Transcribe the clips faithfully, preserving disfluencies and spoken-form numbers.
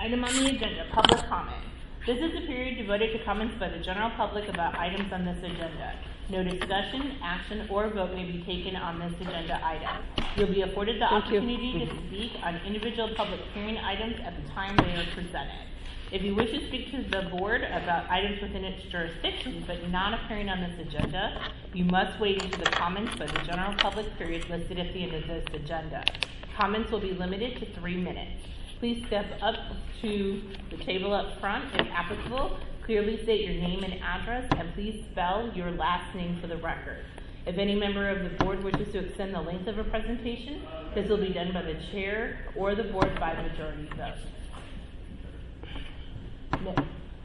Item on the agenda, public comment. This is the period devoted to comments by the general public about items on this agenda. No discussion, action, or vote may be taken on this agenda item. You'll be afforded the Thank opportunity you. to speak on individual public hearing items at the time they are presented. If you wish to speak to the board about items within its jurisdiction but not appearing on this agenda, you must wait until the comments by the general public period listed at the end of this agenda. Comments will be limited to three minutes. Please step up to the table up front if applicable. Clearly state your name and address, and please spell your last name for the record. If any member of the board wishes to extend the length of a presentation, this will be done by the chair or the board by majority vote. No.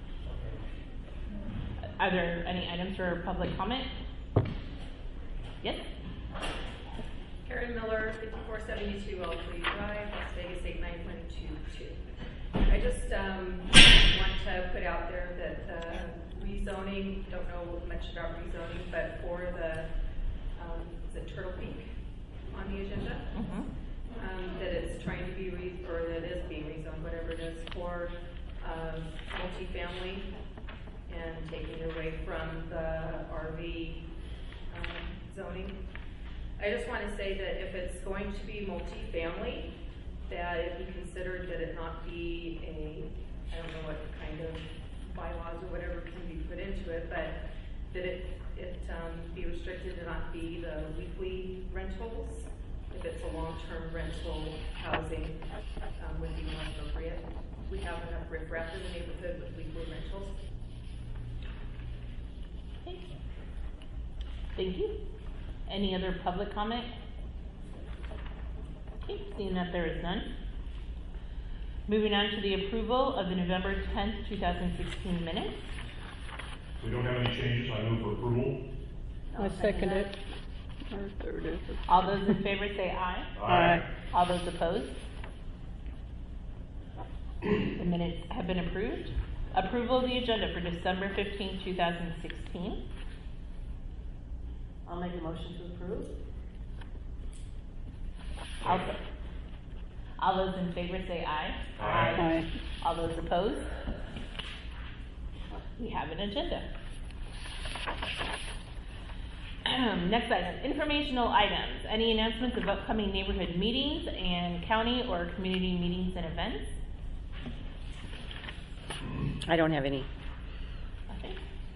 Are there any items for public comment? Yes? Karen Miller, fifty-four seventy-two Elstree Drive, Las Vegas eight nine one two two. I just um, want to put out there that uh, rezoning, don't know much about rezoning, but for the, um, is it Turtle Peak on the agenda? Mm-hmm. Um, that it's trying to be, re or that it is being rezoned, whatever it is, for um, multifamily and taking it away from the R V um, zoning. I just want to say that if it's going to be multifamily, that it be considered that it not be a, I don't know what kind of bylaws or whatever can be put into it, but that it, it um, be restricted to not be the weekly rentals. If it's a long-term rental housing, um, would be more appropriate. We have enough riffraff in the neighborhood with weekly rentals. Okay. Thank you. Any other public comment? Okay, seeing that there is none. Moving on to the approval of the November tenth, two thousand sixteen minutes. We don't have any changes. I move for approval. I second it. Or third it. All those in favor say aye. Aye. All those opposed? The minutes have been approved. Approval of the agenda for December fifteenth, two thousand sixteen. I'll make a motion to approve. I'll say. All those in favor say aye. Aye. Aye. All those opposed? We have an agenda. Next item, informational items. Any announcements of upcoming neighborhood meetings and county or community meetings and events? I don't have any. Okay.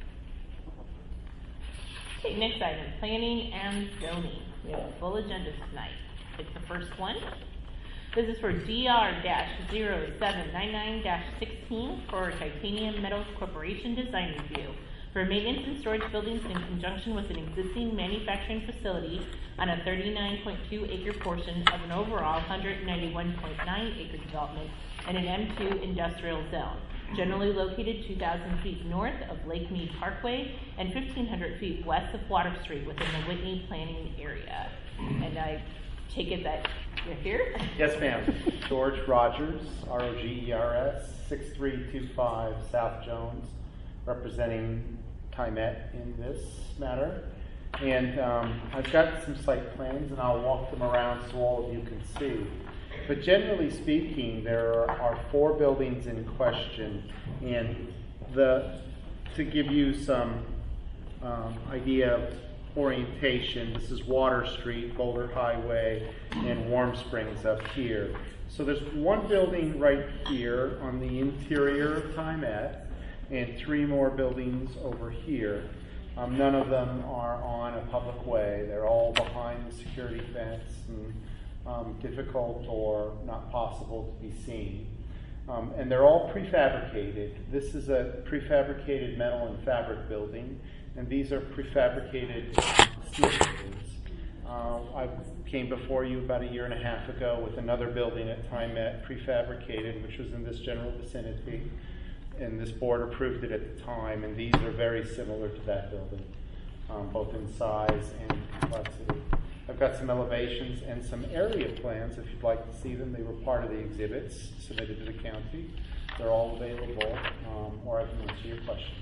Okay, next item, planning and zoning. We have a full agenda tonight. It's the first one. This is for D R zero seven nine dash sixteen for Titanium Metals Corporation Design Review for maintenance and storage buildings in conjunction with an existing manufacturing facility on a thirty-nine point two acre portion of an overall one hundred ninety-one point nine acre development in an M two industrial zone, generally located two thousand feet north of Lake Mead Parkway and fifteen hundred feet west of Water Street within the Whitney planning area. And I take it that you're here? Yes, ma'am. George Rogers, R O G E R S, six three two five South Jones, representing Tymet in this matter. And um, I've got some site plans, and I'll walk them around so all of you can see. But generally speaking, there are four buildings in question, and the to give you some um, idea of orientation, this is Water Street, Boulder Highway, and Warm Springs up here. So there's one building right here on the interior of Tymet, and three more buildings over here. Um, none of them are on a public way. They're all behind the security fence and um, difficult or not possible to be seen. Um, and they're all prefabricated. This is a prefabricated metal and fabric building, and these are prefabricated steel buildings. Uh, I came before you about a year and a half ago with another building at Tymet, prefabricated, which was in this general vicinity, and this board approved it at the time, and these are very similar to that building, um, both in size and complexity. I've got some elevations and some area plans if you'd like to see them. They were part of the exhibits submitted to the county. They're all available, um, or I can answer your questions.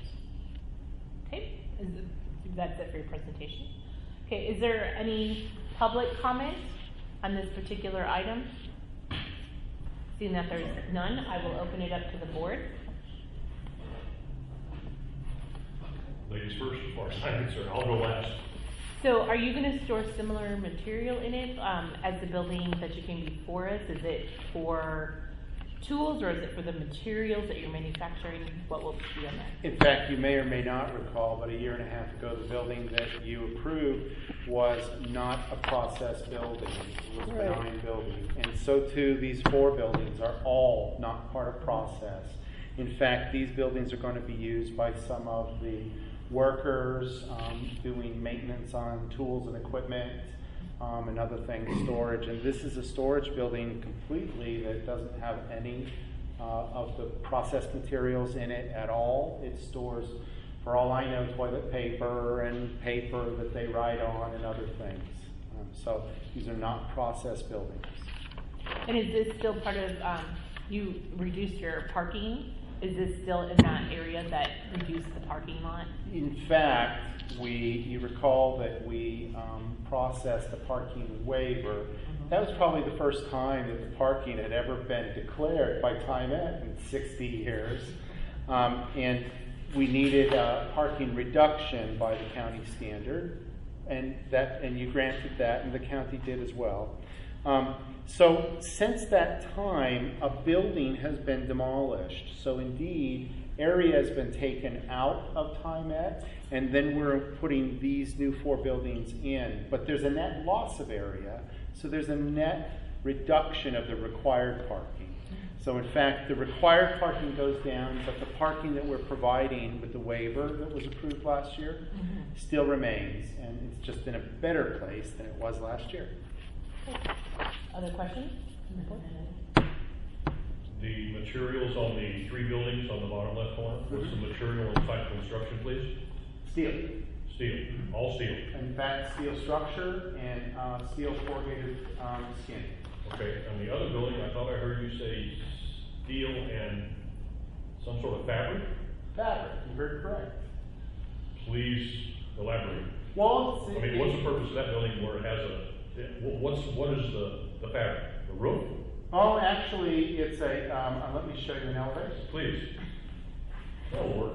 Okay, is it, that's it for your presentation. Okay, is there any public comment on this particular item? Seeing that there's none, I will open it up to the board. Ladies first, as far as I'm concerned, I'll go last. So are you gonna store similar material in it, um, as the building that you came before us? Is it for tools, or is it for the materials that you're manufacturing? What will be on that? In fact, you may or may not recall, but a year and a half ago, the building that you approved was not a process building. It was a Right. benign building. And so too, these four buildings are all not part of process. In fact, these buildings are going to be used by some of the workers um, doing maintenance on tools and equipment um, and other things, storage. And this is a storage building completely that doesn't have any uh, of the processed materials in it at all. It stores, for all I know, toilet paper and paper that they write on and other things. Um, so these are not process buildings. And is this still part of, um, you reduced your parking? Is this still in that area that reduced the parking lot? In fact, we, you recall that we um, processed a parking waiver. That was probably the first time that the parking had ever been declared by TimeEd in sixty years. Um, and we needed a parking reduction by the county standard, and that, and you granted that, and the county did as well. Um, so since that time, a building has been demolished. So indeed, area has been taken out of TimeEd, and then we're putting these new four buildings in. But there's a net loss of area, so there's a net reduction of the required parking. So in fact, the required parking goes down, but the parking that we're providing with the waiver that was approved last year mm-hmm. still remains, and it's just in a better place than it was last year. Other questions? The materials on the three buildings on the bottom left corner, what's the material and type of construction, please? Steel. Steel, all steel. In fact, steel structure and uh, steel corrugated um, skin. Okay, and the other building, I thought I heard you say steel and some sort of fabric? Fabric, you heard correct. Please elaborate. Well, I mean, what's the purpose of that building where it has a, what's, what is the, the fabric? The roof? Oh, actually, it's a, um, uh, let me show you an elevation. Please. That'll work.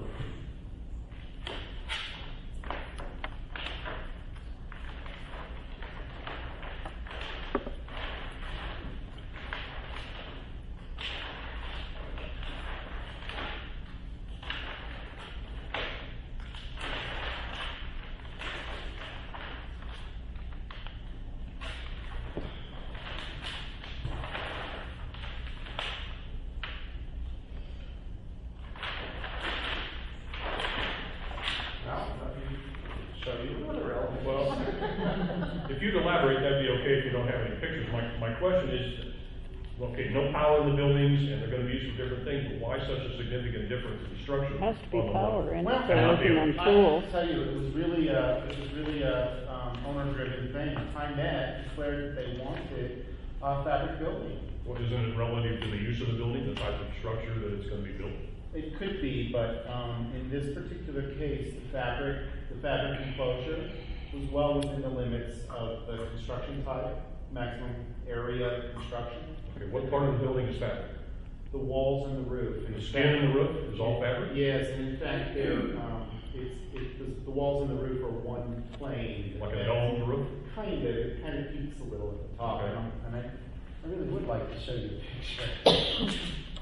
If you'd elaborate, that'd be okay if you don't have any pictures. My, my question is, okay, no power in the buildings, and they're going to be used for different things, but why such a significant difference in structure? Has to be on the power one? in Well, it, they're working on I tools. have to tell you, it was really a, it was really a um, owner-driven thing. TimeEd declared that they wanted a fabric building. Well, isn't it relative to the use of the building, the type of structure that it's going to be built? It could be, but um, in this particular case, the fabric, the fabric enclosure was well within the limits of the construction type, maximum area of construction. Okay, what part of the building is fabric? The walls and the roof. And The in skin fact- and the roof is all fabric? Yes, and in fact, they're, um, it's, it, the, the walls and the roof are one plane. Like a domed roof? Kind of, it kind of peaks a little at the top, Okay. and, I'm- and I, I really would like to show you a picture.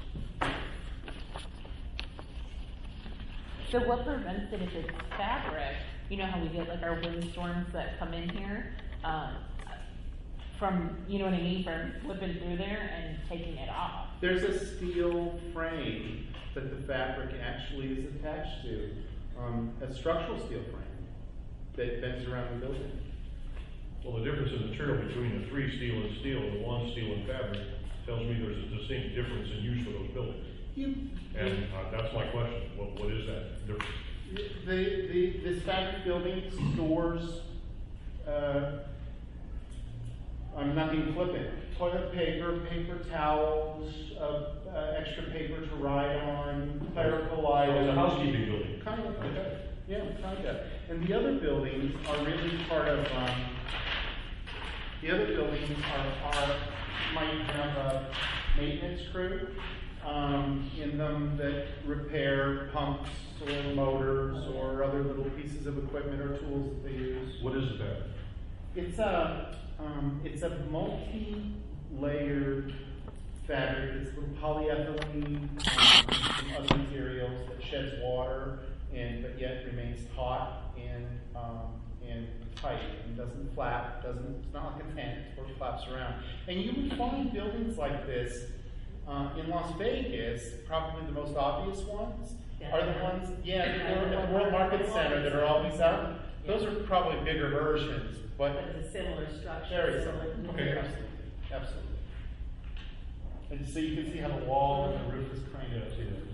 So what prevents it if it's fabric? You know how we get like our windstorms that come in here, um, from, you know what I mean, from flipping through there and taking it off. There's a steel frame that the fabric actually is attached to, um, a structural steel frame that bends around the building. Well, the difference in material between the three steel and steel and the one steel and fabric tells me there's a distinct difference in use for those buildings. You, And uh, that's my question. What, what is that difference? The, the, this fabric building stores, uh, I'm not being flippant, toilet paper, paper towels, uh, uh, extra paper to write on, clerical So items. it's a housekeeping building. Kind of, Okay. yeah, kind of. And the other buildings are really part of, um, the other buildings are, are might have a maintenance crew um, in them that repair pumps or motors or other little pieces of equipment or tools that they use. What is that? It's a, um, it's a multi-layered fabric. It's little polyethylene um, and other materials that sheds water and but yet remains taut and um, and tight and doesn't flap. Doesn't it's not like a tent where it flaps around. And you would find buildings like this uh, in Las Vegas. Probably the most obvious ones are the ones, yeah, the, the World Market Center that are always out. Those are probably bigger versions, but But it's a similar structure. very similar. Okay. Absolutely, absolutely. And so you can see how the wall and the roof is kind Yeah, of. I see that.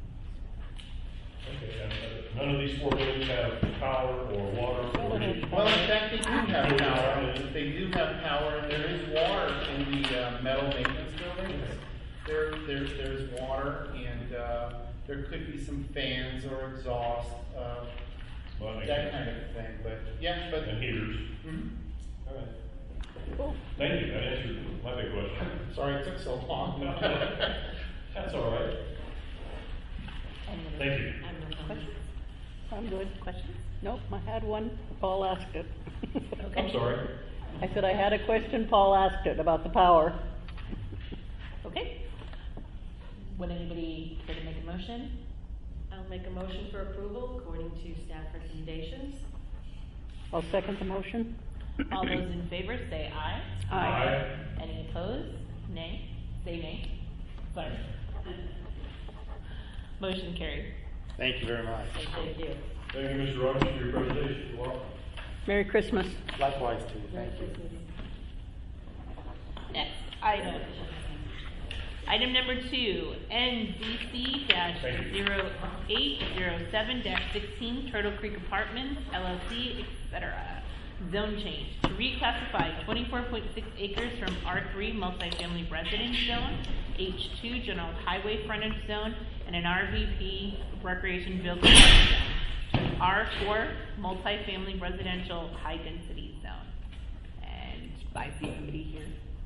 Okay, and, uh, none of these four buildings have power or water or heat? Well, in fact, they do have power. They do have power, and there is water in the uh, metal maintenance buildings. There, there, there's water, and uh, there could be some fans or exhaust, uh, Well, that makes that sense. kind of thing. But yeah, but. And heaters. Mhm. All right. Thank you, that answered my big question. Sorry it took so long. That's all right. Any other- Thank you. I have no questions? I'm good. Questions? Nope, I had one. Paul asked it. Okay. I'm sorry. I said I had a question. Paul asked it about the power. Okay. Would anybody care to make a motion? I'll make a motion for approval according to staff recommendations. I'll second the motion. All those in favor say aye. Aye. Any opposed? Nay. Say nay. Sorry. Motion carried. Thank you very much. Thank you. Thank you, Mister Rogers, for your presentation. You're welcome. Merry Christmas. Likewise, too. Thank you. Next item. Item number two, N Z C zero eight zero seven sixteen Turtle Creek Apartments, L L C, et cetera. Zone change to reclassify twenty-four point six acres from R three multifamily residence zone, H two general highway frontage zone, and an R V P recreation vehicle park zone to an R four multifamily residential high density zone. And I see somebody here.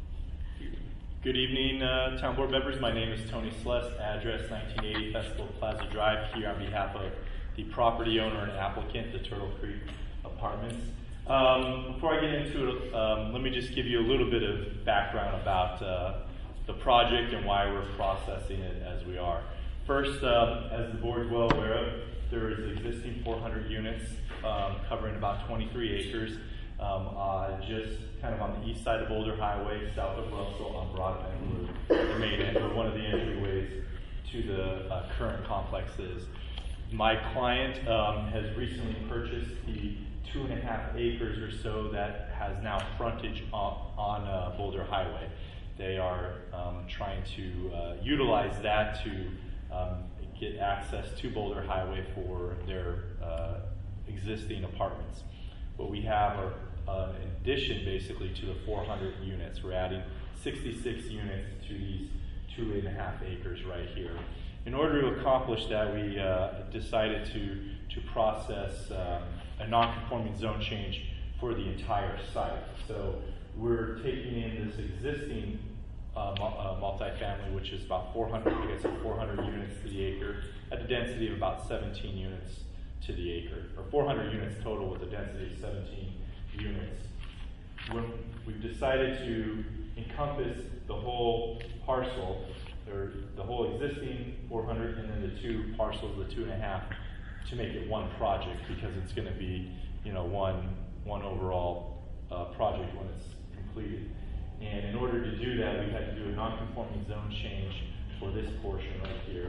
Good evening, uh, Town Board members. My name is Tony Celeste, address nineteen eighty Festival Plaza Drive, here on behalf of the property owner and applicant, the Turtle Creek Apartments. Um, before I get into it, um, let me just give you a little bit of background about uh, the project and why we're processing it as we are. First, um, as the board is well aware of, there is existing four hundred units um, covering about twenty-three acres. Um, uh, just kind of on the east side of Boulder Highway, south of Russell on Broadbent Road, the main end, or one of the entryways to the uh, current complexes. My client um, has recently purchased the two and a half acres or so that has now frontage on, on uh, Boulder Highway. They are um, trying to uh, utilize that to um, get access to Boulder Highway for their uh, existing apartments. What we have are uh, an addition basically to the four hundred units. We're adding sixty-six units to these two and a half acres right here. In order to accomplish that, we uh, decided to, to process um, a non-conforming zone change for the entire site. So we're taking in this existing uh, mu- uh, multifamily, which is about four hundred, I guess, four hundred units to the acre, at a density of about seventeen units to the acre, or four hundred units total with a density of seventeen units. When we've decided to encompass the whole parcel, or the whole existing four hundred, and then the two parcels, the two and a half, to make it one project, because it's going to be, you know, one one overall uh, project when it's completed. And in order to do that, we had to do a non-conforming zone change for this portion right here,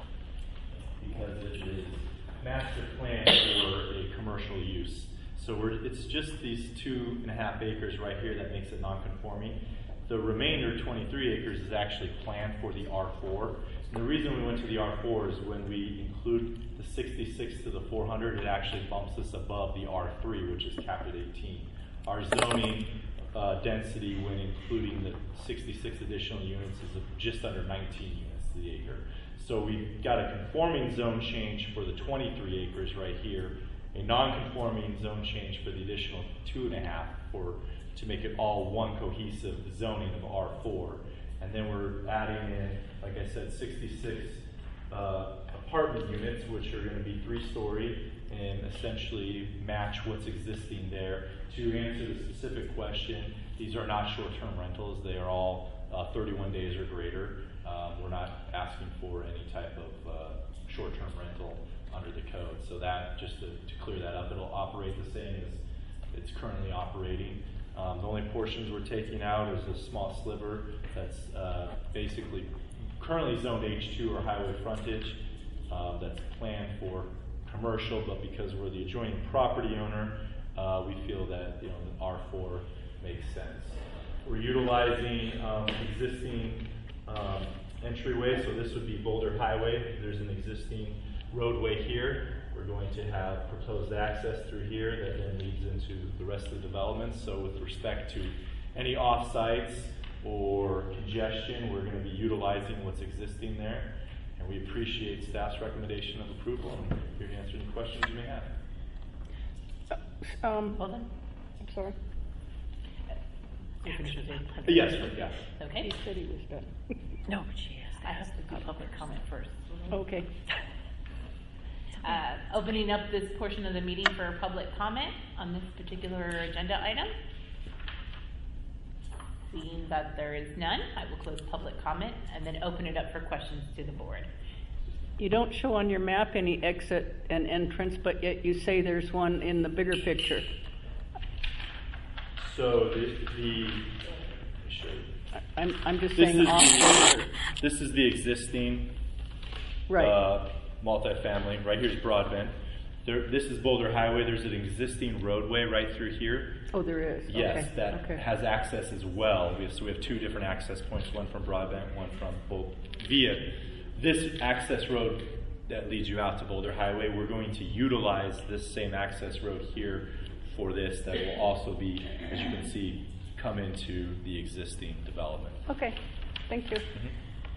because it is master plan for a commercial use. So we're, it's just these two and a half acres right here that makes it non-conforming. The remainder, twenty-three acres, is actually planned for the R four. And the reason we went to the R four is when we include the sixty-six to the four hundred, it actually bumps us above the R three, which is capped at eighteen. Our zoning uh, density, when including the sixty-six additional units, is just under nineteen units to the acre. So we got a conforming zone change for the twenty-three acres right here, a non-conforming zone change for the additional two and a half for, to make it all one cohesive zoning of R four. And then we're adding in, like I said, sixty-six uh, apartment units, which are going to be three-story and essentially match what's existing there. To answer the specific question, these are not short-term rentals. They are all uh, thirty-one days or greater. Um, we're not asking for any type of uh, short-term rental under the code. So that, just to, to clear that up, it'll operate the same as it's currently operating. Um, the only portions we're taking out is a small sliver that's uh, basically currently zoned H two or highway frontage. Uh, that's planned for commercial, but because we're the adjoining property owner, uh, we feel that, you know, the R four makes sense. We're utilizing um, existing um, entryway, so this would be Boulder Highway. There's an existing roadway here. We're going to have proposed access through here that then leads into the rest of the development. So with respect to any off-sites or congestion, we're going to be utilizing what's existing there. And we appreciate staff's recommendation of approval, and here to answer any questions you may have. Um, Hold on. I'm sorry. You finished with it? Yes, yes. Okay. He said he was done. No, but she has. I have to do public comment first. Okay. Uh, opening up this portion of the meeting for public comment on this particular agenda item. Seeing that there is none, I will close public comment and then open it up for questions to the board. You don't show on your map any exit and entrance, but yet you say there's one in the bigger picture. So the, the sure. I- I'm, I'm just This saying is off the, the, this is the existing right. uh, multifamily. Right here's Broadbent. There, this is Boulder Highway. There's an existing roadway right through here. Oh, there is. Yes, Okay. that Okay. has access as well. We have, so we have two different access points, one from Broadbent, one from Bol- via this access road that leads you out to Boulder Highway. We're going to utilize this same access road here for this. That will also be, as you can see, come into the existing development. Okay. Thank you. Mm-hmm.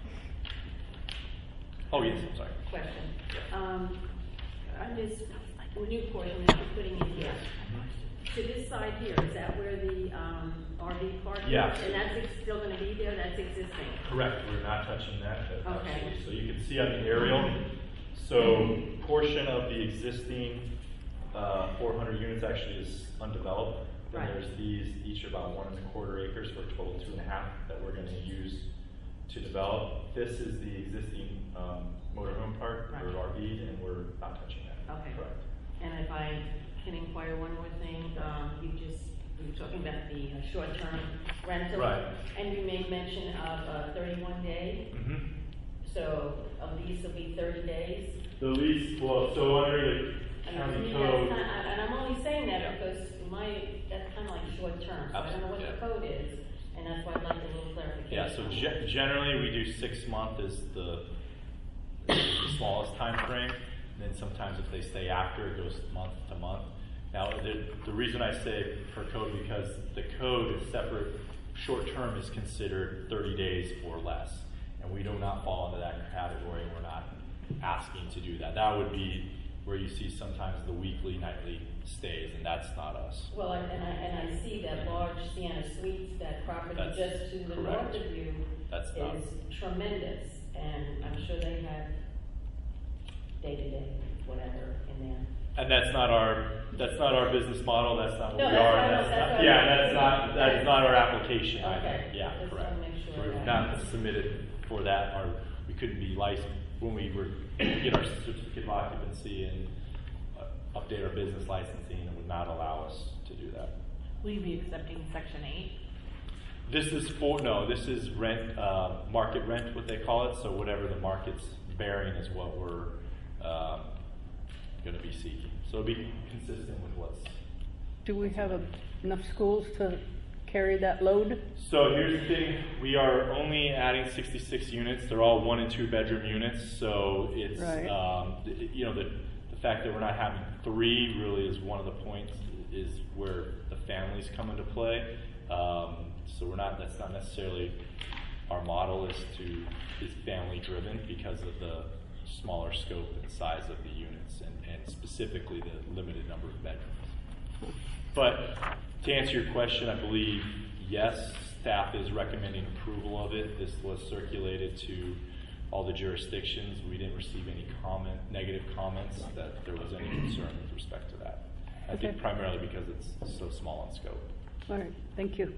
Oh yes, I'm sorry. Question. Um, on this new portion that you're putting in here, to this side here, is that where the, um, R V park is? Yeah. And that's ex- still gonna be there, that's existing? Correct, we're not touching that. but Okay. absolutely. So you can see on the aerial, so portion of the existing uh, four hundred units actually is undeveloped. Then Right. there's these, each about one and a quarter acres for a total of two and a half that we're gonna use to develop. This is the existing um, motorhome park, or Right. R V, and we're not touching that. Okay. Correct. And if I can inquire one more thing, um, you just, you were talking about the uh, short-term rental. Right. And you made mention of a thirty-one day, Mm-hmm. so a lease will be thirty days? The lease, well, so under the And county to me, code. that's kind, and I'm only saying that because my, that's kind of like short term, so I don't know what the Absolutely, code is, and that's why I'd like a little clarification. Yeah, so ge- generally we do six month is the, the smallest time frame. And then sometimes if they stay after, it goes month to month. Now, the, the reason I say for code, because the code is separate, short term is considered thirty days or less. And we do not fall into that category, we're not asking to do that. That would be where you see sometimes the weekly, nightly stays, and that's not us. Well, I- and I, and I see that large Sienna Suites, that property That's just to the correct. north of you That's not- is tremendous, and I'm sure they have day-to-day, whatever, in there. And that's not our, that's not our business model, that's not what No, we that's are, what I know, that's that's not, what I yeah, know. that's not, that is not our application either. Okay, Yeah, just correct. wanna make sure We've that- not submitted for that, or we couldn't be licensed, when we were, get our certificate of occupancy and uh, update our business licensing, it would not allow us to do that. Will you be accepting section eight? This is for, no, this is rent, uh, market rent, what they call it, so whatever the market's bearing is what we're, um, gonna be seeking. So it'll be consistent with what's. Do we have a, enough schools to carry that load? So here's the thing, we are only adding sixty-six units, they're all one and two bedroom units, so it's, Right. um, th- you know, the, the fact that we're not having three really is one of the points, is where the families come into play. Um, so we're not, that's not necessarily, our model is to, is family driven because of the smaller scope and size of the units, and, and specifically the limited number of bedrooms. But to answer your question, I believe yes, staff is recommending approval of it. This was circulated to all the jurisdictions. We didn't receive any comment, negative comments that there was any concern with respect to that. I think Okay. primarily because it's so small in scope. All right, thank you.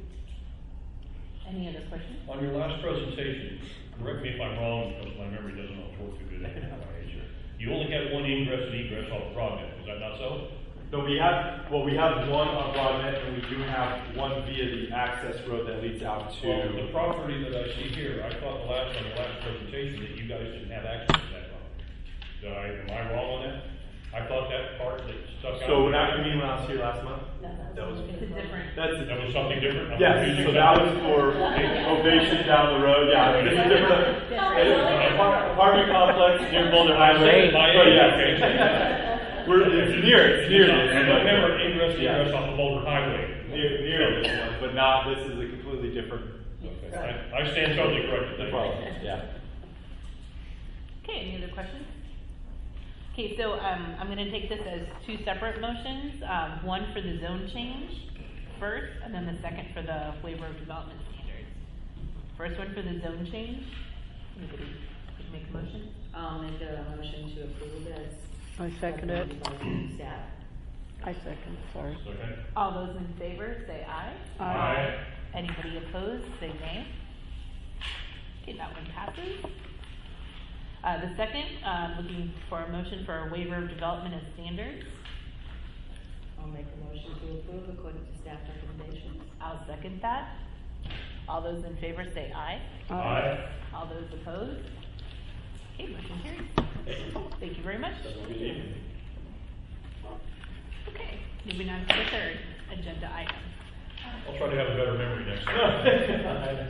Any other questions? On your last presentation, correct me if I'm wrong, because my memory doesn't always work too good. You only had one ingress and egress off the project, is that not so? No, we have, well, we have one on Broadnet, and we do have one via the access road that leads out to. Well, the property that I see here, I thought the last, on the last presentation, that you guys didn't have access to that property. Did I, am I wrong on that? I thought that part that stuck out. So when I, you mean when I was here last month? That was. It's a different. That's That was something different? I'm Yes, confusing so that was for Ovation down the road, yeah, this is different. It's an apart- apartment complex near Boulder Highway. My But age, yes. okay. We're, it's near, it's near this. I but- remember ingress and Yeah. egress off the Boulder Highway. Near, near this one, but not, this is a completely different. Okay. I, I stand totally corrected. No Thank problem, you. yeah. Okay, any other questions? Okay, so um, I'm going to take this as two separate motions, um, one for the zone change first, and then the second for the waiver of development standards. First one for the zone change. Anybody could make a motion? I'll make a motion to approve as. I second it. recommended by staff. I second, sorry. Okay. All those in favor, say aye. Aye. Anybody opposed, say nay. Okay, that one passes. Uh, the second, uh, looking for a motion for a waiver of development of standards. I'll make a motion to approve according to staff recommendations. I'll second that. All those in favor say aye. Aye. All those opposed? Okay, motion carries. Thank you very much. Good evening. Okay, moving on to the third agenda item. I'll try to have a better memory next time.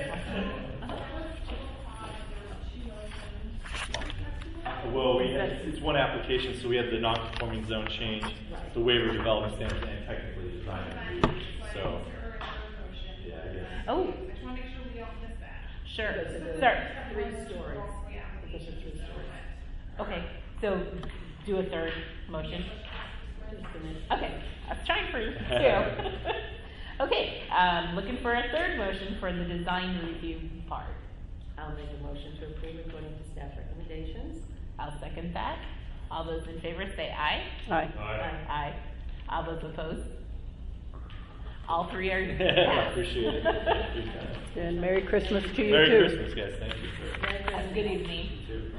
Well, we had, it's one application, so we had the non-conforming zone change, the waiver of development standards, and technically design review. So, yeah, I guess. Oh, I just want to make sure we don't miss that. sure. Because of the Sir. Three stories. Yeah. Because of three stories. Okay, so do a third motion. Just a minute. Okay, I was trying for you too. Okay, um, looking for a third motion for the design review part. I'll make a motion to approve according to staff recommendations. I'll second that. All those in favor say aye. Aye. Aye. Aye. All those opposed? All three are I passed. appreciate it. Appreciate it. And Merry Christmas to you Merry too. Christmas, guys, thank you for. Have a good evening. You too.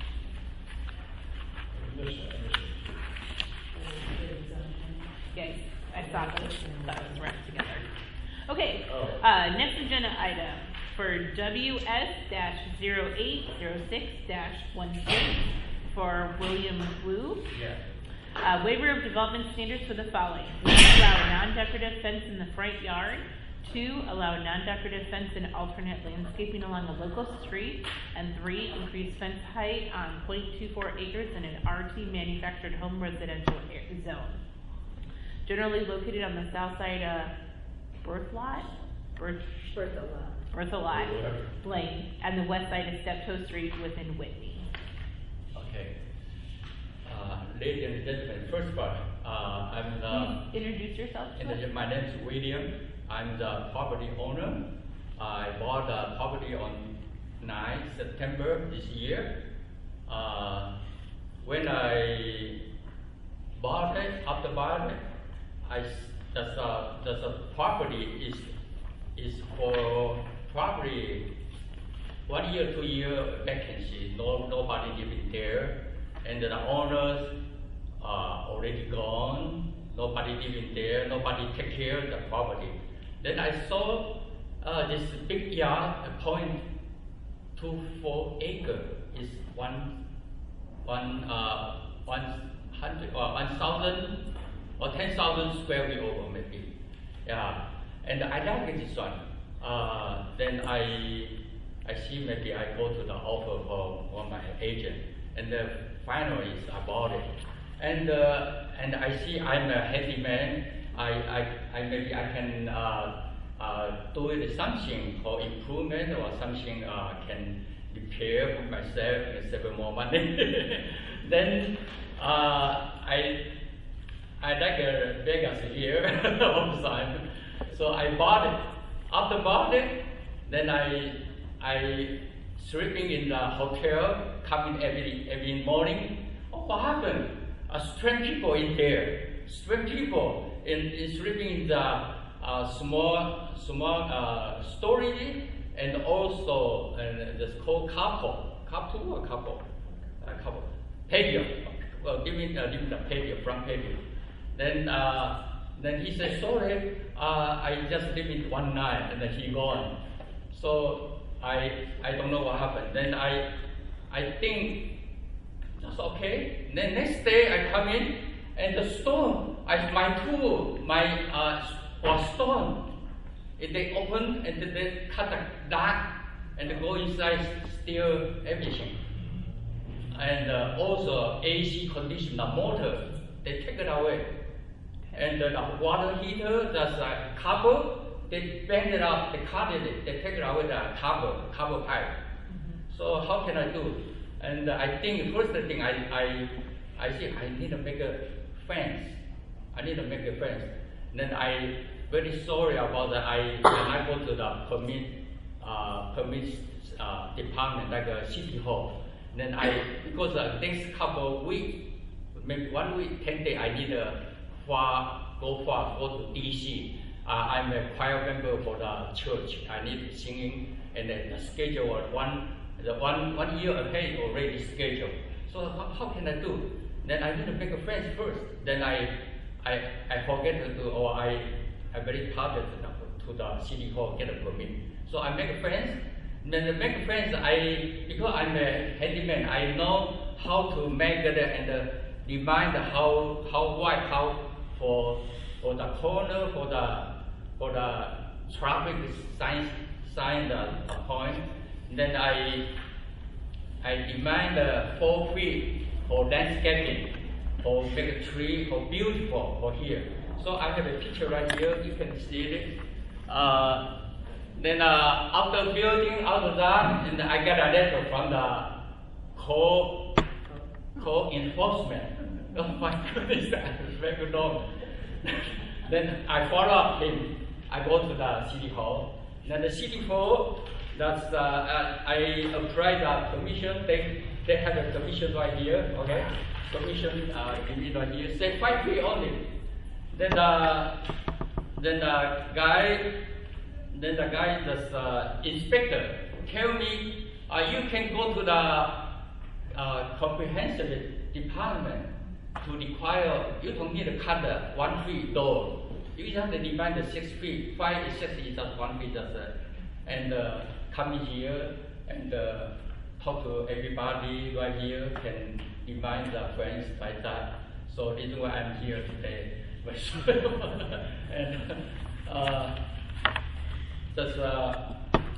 I missed that, I missed that. Guys, I saw this, thought it was wrapped together. Okay, Oh. uh, next agenda item for W S dash zero eight zero six dash one six for William Wu. Yeah. Uh, waiver of development standards for the following. One, allow non-decorative fence in the front yard. Two, allow non-decorative fence and alternate landscaping along a local street. And three, increase fence height on zero point two four acres in an R T manufactured home residential a- zone. Generally located on the south side of Birth Lot, Birth, Bertha Lot. Bertha Lot Lane, and the west side of Steptoe Street within Whitney. Okay. Uh, ladies and gentlemen, first of all, uh, I'm the, Please introduce yourself to us. and my name is William. I'm the property owner. I bought the property on ninth September this year. Uh, when I bought it, after buying it, I, s- the, uh, the, the property is, is for property one year, two year vacancy, no, nobody living there, and the owners are already gone, nobody living there, nobody take care of the property. Then I saw uh, this big yard, a point two four acre, is one, one, uh, one hundred, or one thousand, or ten thousand square feet over maybe. Yeah, and I like this one. Uh, then I, I see maybe I go to the offer for, for my agent, and uh, finally I bought it. And uh, and I see I'm a happy man. I, I, I maybe I can uh, uh, do it something for improvement or something uh, can repair for myself and save more money. Then uh, I I like uh, Vegas here all the time, so I bought it. After bought it, then I I sleeping in the hotel, coming every every morning. Oh, what happened? A strange people in there. Strange people in, in sleeping in the uh, small small uh, storage, and also uh, this called couple, couple or couple, uh, couple patio. Well, give me uh, give me the patio, front patio. Then uh, then he said, sorry, uh, I just live it one night, and then he gone. So I I don't know what happened. Then I I think that's okay. Then next day I come in, and the stone, I my tool, my uh was stone. It, they open and they cut the dark and they go inside, steal everything. And uh, also A C conditioner motor, they take it away. And uh, the water heater, that's a copper, they bend it up, they cut it, they take it away the copper, copper pipe. Mm-hmm. So how can I do? And uh, I think first thing I I I see I need to make a fence. I need to make a fence. Then I very sorry about that. I when I go to the permit uh, permit uh, department like a city hall. Then I because the next couple of weeks, maybe one week, ten days, I need a far go far go to D C. Uh, I'm a choir member for the church. I need singing, and then the schedule was one the one one year ahead already scheduled. So how, how can I do? Then I need to make a fence first. Then I I I forget to do, or I I very tired to the, to the city hall get a permit. So I make a fence. Then to make a fence, I because I'm a handyman, I know how to make it and uh, remind how how wide how for for the corner for the for the traffic sign sign the point. Then I I demand uh, four feet for landscaping, for make a tree, for beautiful for here. So I have a picture right here. You can see it. Uh, then uh, after building out of that, and I got a letter from the co co enforcement. Oh my goodness, that's very long. Then I follow up him. I go to the city hall. Then the city hall, that's uh, uh, I apply the permission. They they have a permission right here. Okay, permission uh, give me right here. Say five feet only. Then the then the guy then the guy the uh, inspector tell me uh, you can go to the uh, comprehensive department to require you don't need to cut the one feet door. You just have to define the six feet. Five is six is just one feet just uh, and uh, come in here and uh, talk to everybody right here, can remind the friends like that. So this is why I'm here today. And uh, that's uh,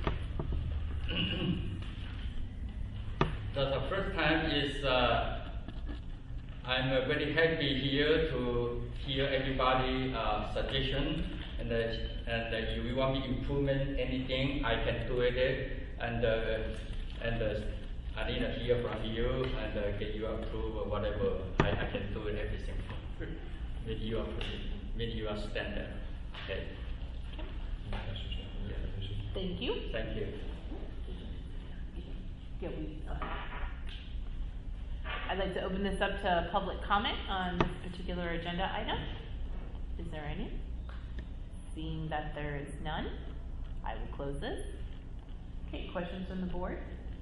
that's the first time is uh, I'm uh, very happy here to hear everybody uh, suggestion, and uh, and uh, if you want me improvement anything I can do it, and uh, and uh, I need to hear from you and uh, get you approve or whatever I, I can do it everything with your with your standard. Okay. Thank you. Thank you. Yeah, we, uh, I'd like to open this up to public comment on this particular agenda item. Is there any? Seeing that there is none, I will close this. Okay, questions from the board?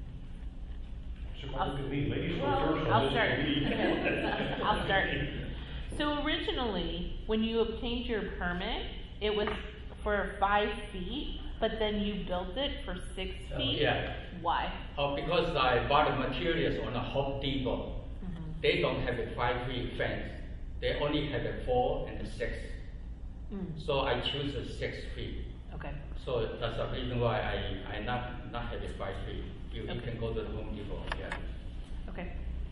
So why look at me, ladies Well, go first on I'll this start. meeting. I'll start. So originally, when you obtained your permit, it was for five feet, but then you built it for six Uh, feet? yeah. Why? Oh, because I bought the materials on a Home Depot. Mm-hmm. They don't have a five feet fence. They only have a four and a six. Mm. So I choose a six feet. Okay. So that's the reason why I, I not not have a five feet. You, you Okay. can go to the Home Depot. Yeah. Okay.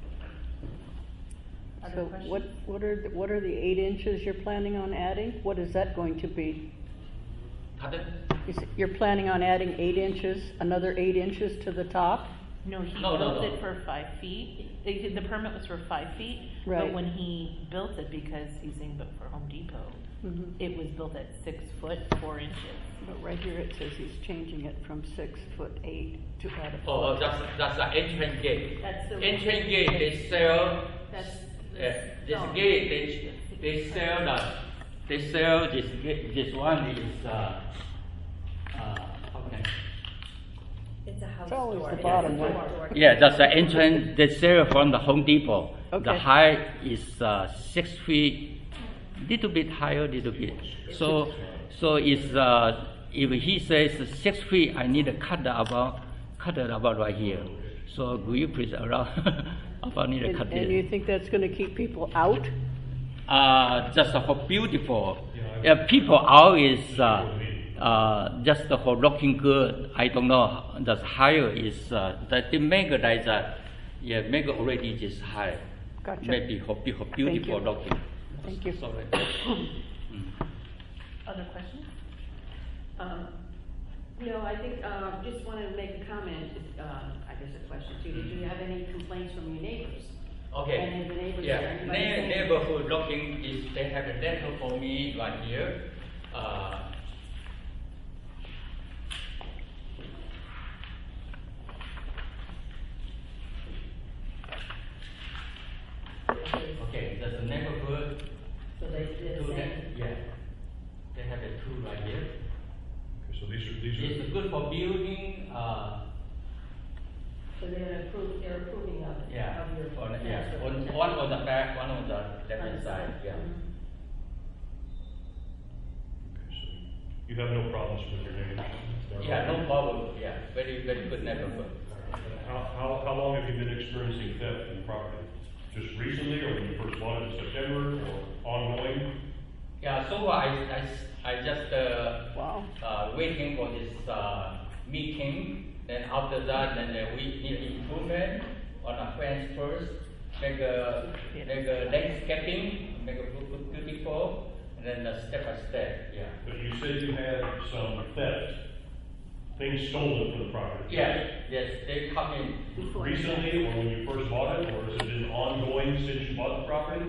Other So questions? what, what are, the- what are the eight inches you're planning on adding? What is that going to be? Pardon? Is it- You're planning on adding eight inches, another eight inches to the top? No, he No, no, built no. it for five feet. It- The permit was for five feet, Right. but when he built it, because he's saying but for Home Depot, Mhm. it was built at six foot, four inches. But right here it says he's changing it from six foot eight to add a Oh, foot. that's, that's the entrance gate. That's the- Entrance gate, they sell, That's, uh, that's. this stone. gate, they, they sell the, they sell this gate, this one is, uh, uh, how can I? It's a house It's always door. the It's bottom a one. door. Yeah, that's the entrance, they sell from the Home Depot. The Okay. height is, uh, six feet, little bit higher, little bit. So, so it's, uh, if he says six feet, I need to cut the about, cut it about right here. So will you please allow, about need to And cut and you it? think that's gonna keep people out? Uh, just for beautiful. Yeah, people always, uh, uh, just for looking good. I don't know, the higher is, uh, that they make it like that. Yeah, make it already this high. Gotcha. Maybe for, be- for beautiful you. looking. Thank you. Sorry. Other questions? Um, no, I think, uh, just wanted to make a comment, uh, I guess a question too. Did you have any complaints from your neighbors? Okay. And if the neighbors Yeah, there, anybody neigh- saying- neighborhood looking is, they have a dental for me right here. Uh, Okay, that's the neighborhood. So they did Two the net- same? Yeah. They have a two right here. Okay, so these are, these are. It's good for building, uh, So they're approve, they're approving of it? yeah, Of your on, yeah, transfer on, of one on the back, one on the On left hand the side, yeah. Mhm. You have no problems with your neighbors? Yeah, no problem, yeah, very, very good neighborhood. How, how, how long have you been experiencing theft in property? Just recently, or when you first bought it in September, or ongoing? Yeah, so I, I, s- I just, uh, Wow. uh, waiting for this, uh, meeting, then after that, then uh, we need improvement on our fence first, make a, make a landscaping, make a look look beautiful, and then uh, step by step, yeah. But you said you had some theft, things stolen from the property. Yes, yes, they come in, Before- Recently, or when you first bought it, or has it been ongoing since you bought the property?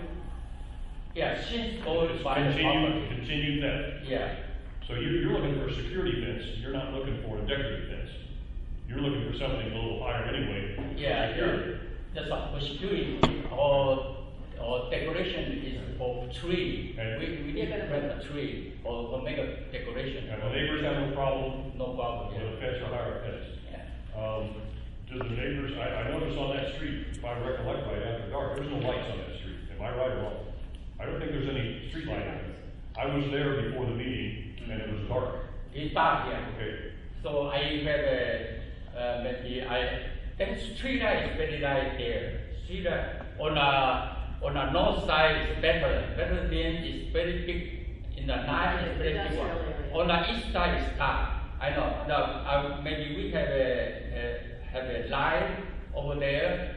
yeah, since old It's by the continued, property. continued theft. Yeah, So you're, you're looking for a security fence, you're not looking for a decorative fence. You're looking for something a little higher anyway. yeah, Security. yeah. Just for security, or, or decoration is for tree. And- We, we need to plant a tree, or, or make a decoration. And the neighbors have no problem No problem, with a yeah. fence or higher fence. Yeah. Um, do the neighbors, I, I noticed on that street, if I recollect right after dark, there's no lights on that street. Am I right or wrong? I don't think there's any street lighting. I was there before the meeting and it was dark. It's dark, yeah. Okay, So I have a, uh, maybe I, that street light is very light there. See that on a, on the north side is better, better than is very big, in the night is very big one. Industrial area. On the east side is dark. I know, now, I, maybe we have a, a, have a light over there.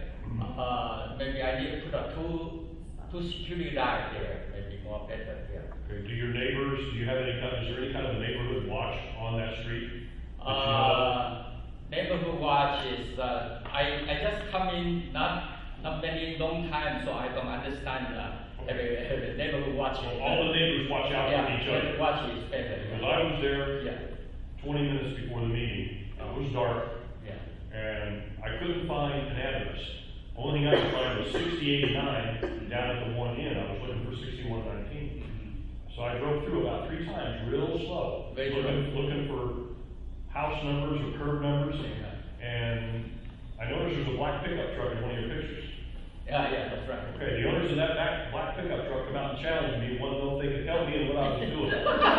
Uh, maybe I need to put a two, two security light there, maybe more better, yeah. okay. Do your neighbors, do you have any kind, is there any kind of a neighborhood watch on that street? that you know of? Uh, neighborhood watch is, uh, I, I just come in not, not many long time, so I don't understand, uh, every, every neighborhood watch. So all the neighbors watch out Yeah, for each neighborhood other? watch is better. Because I was there Yeah, twenty minutes before the meeting, it was dark, yeah. and I couldn't find an address. Only thing I could find was sixty eighty-nine down at the one end, I was looking for sixty-one nineteen. So I drove through about three times, real slow, Very looking, looking for house numbers or curb numbers. Yeah. And I noticed there's a black pickup truck in one of your pictures. Yeah, yeah, that's right. Okay, the owners of that back black pickup truck come out and challenged me, wanted to know if they could tell me what I was doing.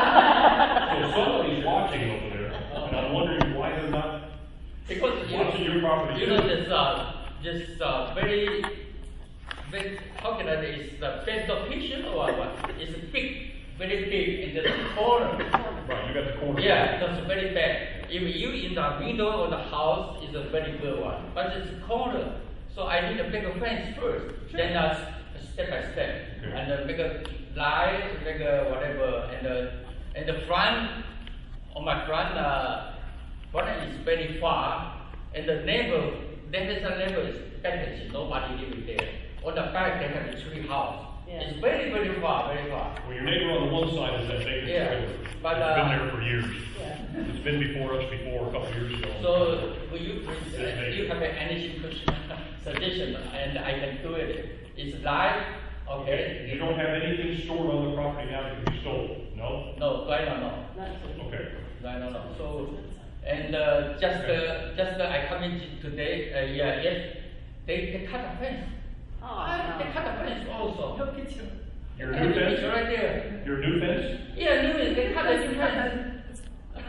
So somebody's watching over there, and I'm wondering why they're not Because you, watching your property. you know, this, uh, this, uh, very, very, how can I say, it's the best location or what? It's big, very big in the corner. Right, you got the corner. Yeah, that's very bad. If you in the middle of the house, it's a very good one. But it's a corner, so I need a bigger fence first. Then uh, step by step, Okay. and uh, make a line, make a whatever, and uh, and the front, on my front, uh, front is very far, and the neighbor there is a level is empty, nobody living there. On the back, they have a tree house. Yeah. It's very, very far, very far. Well, your neighbor on the one side is that vacant Yeah, trailer. but, It's uh, been there for years. Yeah. It's been before us before, a couple years ago. So, will you, please, This uh, neighbor. you have any suggestion, and I can do it. It's live, okay? You don't have anything stored on the property now that can be sold, no? No, right now, no. Okay. Right now, no. So, and uh, just, uh, just uh, I come in today, uh, yeah, yes, they, they cut a fence. Oh, Ah, they no. cut a fence also. Look at you. Your And new fence? it's right there. Your new fence? Yeah, new, they cut a new fence.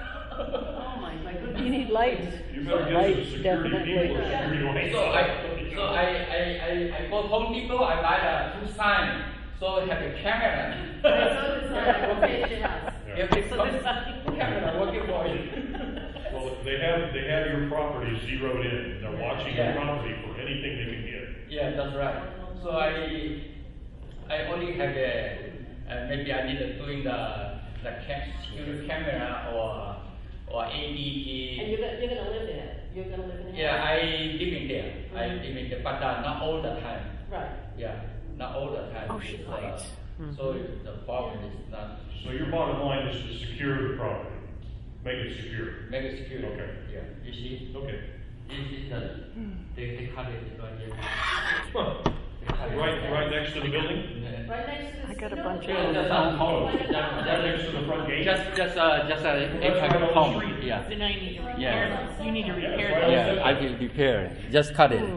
Oh, my, my goodness. You need lights. You better get Lights, some security definitely. people or security lights. So I, so I, I, I, I go Home Depot, I buy the two signs, so it have a camera. I saw this on the page, yes. If it comes, camera working for you. Well, they have, they have your property zeroed in. They're watching your Yeah. property for anything they can get. Yeah, that's right. So I, I only have a, uh, maybe I need to doing the, the cam, security camera or, or A D T. And you're gonna, you're gonna live in it, you're gonna live in it? Yeah, I live in there. I Mhm. live in there, but uh, not all the time. Right. Yeah, not all the time. Oh, she It's, uh, lights. So the problem is not So your bottom line is to secure the property. Make it secure. make it secure. Okay. Yeah, you see, Okay. this is the, they, they cut it right here. Huh. They cut it. Right, right next to the building? Yeah. Right next to the. I got a no, bunch of Yeah, those just at a home. home. Like a Just, house. Right just, next to the front gate? just, just, uh, just a Well, that's impact right on the home. street. Yeah. So now you need to repair, Yeah. you need to Yeah, repair that's right. those. Yeah, I will repair. Just cut it.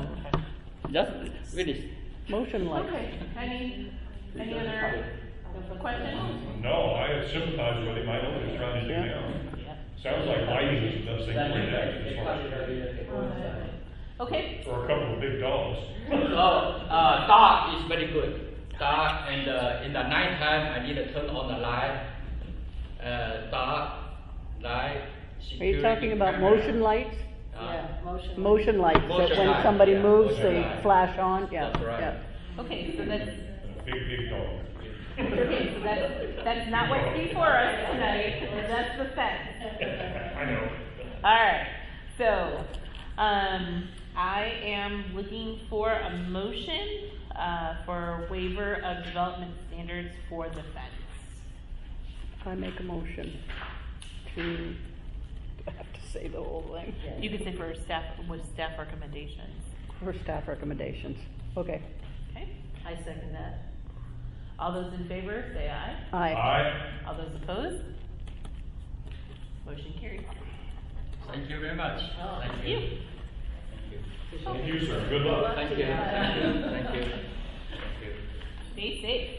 Just finish. Motion lights. Okay, any, any other questions? No, I sympathize with him. I know what he's trying to do Yeah. now. Sounds like lighting is the best thing for you to They cut it right here, they go inside. Okay, Or a couple of big dogs. Oh, uh, dark is very good. Dark and uh, in the night time, I need to turn on the light. Uh, dark, light. Are Security you talking about camera. motion lights? Uh, Yeah, motion. Motion lights, that Motion when light, somebody yeah, moves, motion they light. flash on? Yeah, That's right. yeah. okay, so that's, Big, big dog. okay, so that's, that's not what's before us tonight, that's the fence. I know. Alright, so, um, I am looking for a motion, uh, for waiver of development standards for the fence. I make a motion to, I have to say the whole thing, You could say for staff, with staff recommendations, for staff recommendations. Okay. okay? I second that. All those in favor, say aye. Aye. Aye. All those opposed? Motion carries. Thank you very much. Oh, Thank Thank you. you. Thank you, sir. Good luck. Thank you. Thank you. Thank you. Thank you. Stay safe.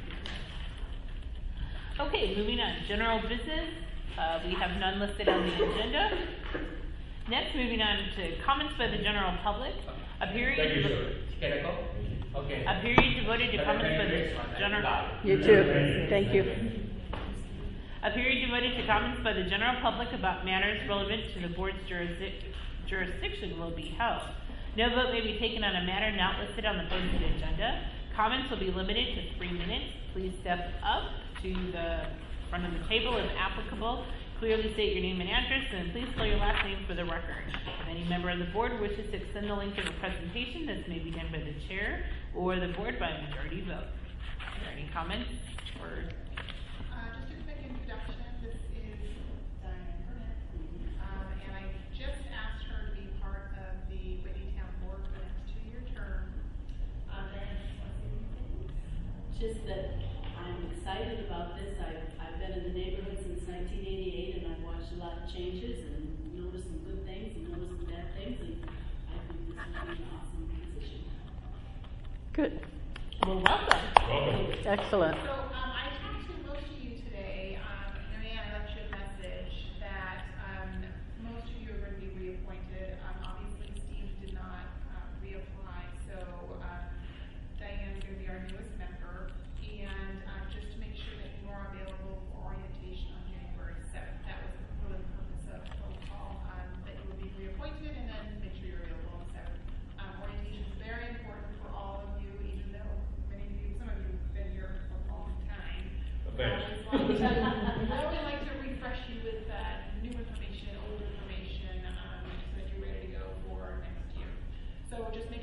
Okay, moving on, general business, uh, we have none listed on the agenda. Next, moving on to comments by the general public, a period. Thank you, devo- sir. Can I go? Okay. A period devoted to comments by the general. You too. Thank you. A period devoted to comments by the general public about matters relevant to the board's jurisdic- jurisdiction will be held. No vote may be taken on a matter not listed on the posted agenda. Comments will be limited to three minutes. Please step up to the front of the table if applicable. Clearly state your name and address, and please spell your last name for the record. If any member of the board wishes to extend the length of a presentation, this may be done by the chair or the board by a majority vote. Are there any comments or Uh, just a quick introduction, this is Diane Burnett, um, and I just asked her to be part of the Whitney Town Board for the next two-year term. Um, Diane, just want to say anything? Just that I'm excited about this. I've, I've been in the neighborhood since nineteen eighty-eight, and I've watched a lot of changes and noticed some good things and noticed some bad things, and I think this will be an awesome position. Good. well, welcome. Welcome. Excellent. So, um, I talked to most of you today, um, Marianne, I left you a message that, um, most of you are going to be reappointed. Um, obviously Steve did not, uh, reapply, so, um, Diane's going to be our newest member. And, um, just to make sure that you are available for orientation on January seventh. That was really the purpose of the phone call, um, that you will be reappointed and then make sure you're available on the seventh. Um, orientation is very important for all of you, even though many of you, some of you have been here for a long time. Thanks. Um, as long as you- we always like to refresh you with, uh, new information, old information, um, so that you're ready to go for next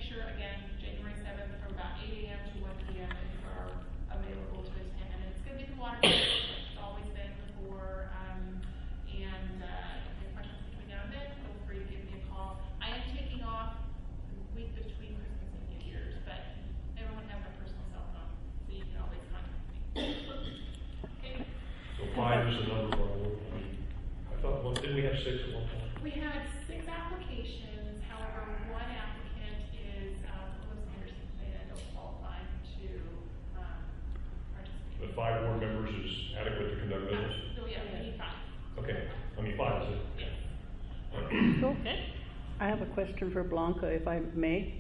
picture, again, January seventh from about eight A M to one P M if you are available to attend. And it's gonna be the water, it's always been before, um, and, uh, if you have questions between now and then, feel free to give me a call. I am taking off the week between Christmas and New Year's, but everyone has my personal cell phone, so you can always contact me. Okay. So five is the number, I mean, I thought, well, didn't we have six at one point? We had six applications, however, one applicant is, um, Louis Anderson, they don't qualify to, um, participate. The five board members is adequate to conduct business? So, yeah, we need five. Okay, I mean, five is it? Yes. Okay. I have a question for Blanca, if I may.